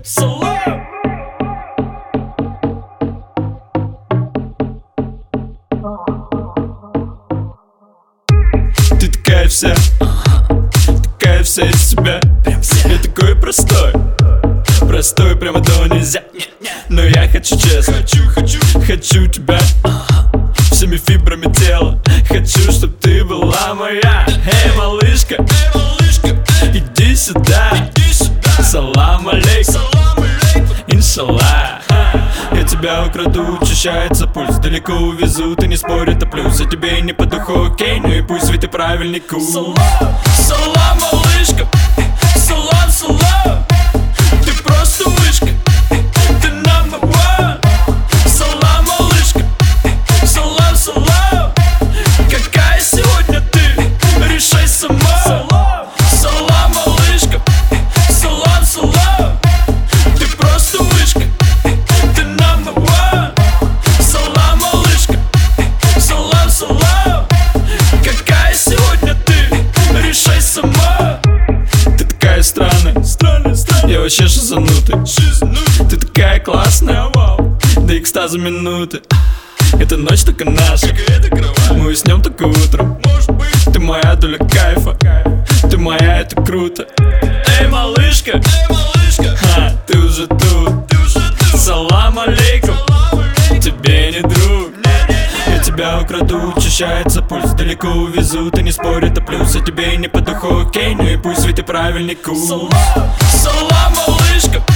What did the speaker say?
салам. Ты такая вся, такая вся из себя. Я такой простой, простой прямо до нельзя. Но я хочу честно, хочу тебя всеми фибрами тела. Хочу, чтоб ты была моя. Эй, малышка, иди сюда. Салам алейкум, иншаллах. Я тебя украду, учащается пульс. Далеко увезу, ты не спорь, это плюс. Я тебе не по духу, окей, ну и пусть ведь ты правильный кул. Салам, малышка, салам, салам. Ты просто вышка, ты number one. Салам, малышка, салам, салам. Какая сегодня ты, решай сама. Салам, малышка, салам, салам. Ты просто вышка, ты number one. Салам, малышка, салам, салам. Какая сегодня ты, решай сама. Ты такая странная, я вообще шизанутый. Ты такая классная, до экстаза минуты. Эта ночь только наша, мы уснем только утром. Ты моя доля кайфа, ты моя, это круто. Эй, малышка, ты уже тут. Салам алейкум, тебе не друг. Я тебя украду, учащается пульс. Далеко увезу, ты не спорь, это плюс. Я тебе не по духу, окей, ну и пусть ведь ты правильный кул. Салам, малышка.